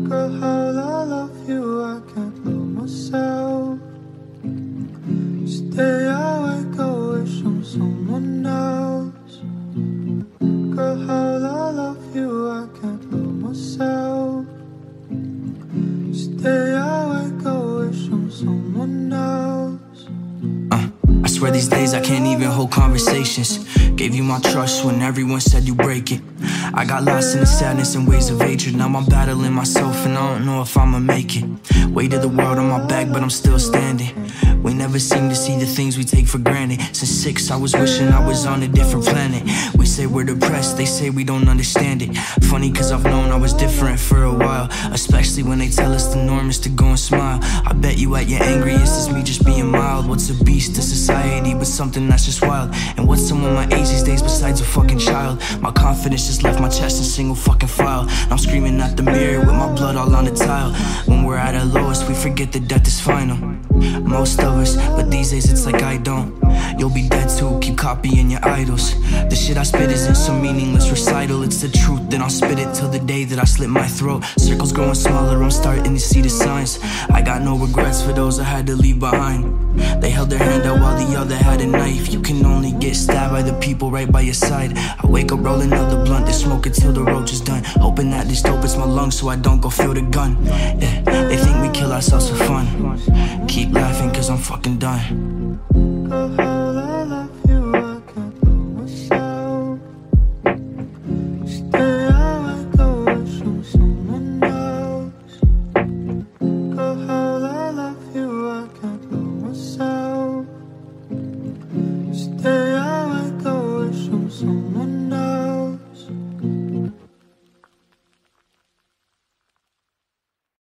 Girl, how I love you, I can't love myself. Stay awake, I wish I'm someone else. Girl, how I love you, I can't love myself. Stay awake, I wish I'm someone else. I swear these days I can't even hold conversations. Gave you my trust when everyone said you break it. I got lost in the sadness and waves of hatred. Now I'm battling myself and I don't know if I'ma make it. Weight of the world on my back but I'm still standing. We never seem to see the things we take for granted. Since 6 I was wishing I was on a different planet. We say we're depressed, they say we don't understand it. Funny cause I've known I was different for a while. Especially when they tell us the norm is to go and smile. I bet you at your angriest is me just being mild. What's a beast to society but something that's just wild? And what's someone my age these days besides a fucking child? My confidence just left my chest in single fucking file. And I'm screaming at the mirror with my blood all on the tile. When we're at our lowest we forget that death is final. Most of us, but these days it's like I don't. You'll be dead too, keep copying your idols. The shit I spit isn't some meaningless recital. It's the truth, then I'll spit it till the day that I slit my throat. Circles growing smaller, I'm starting to see the signs. I got no regrets for those I had to leave behind. They held their hand out while the other had a knife. You can only get stabbed by the people right by your side. I wake up rolling another blunt, then smoke it till the roach is done. Hoping that this dope hits my lungs so I don't go feel the gun. Yeah, they think we kill ourselves for fun. Keep laughing cause I'm fucking done.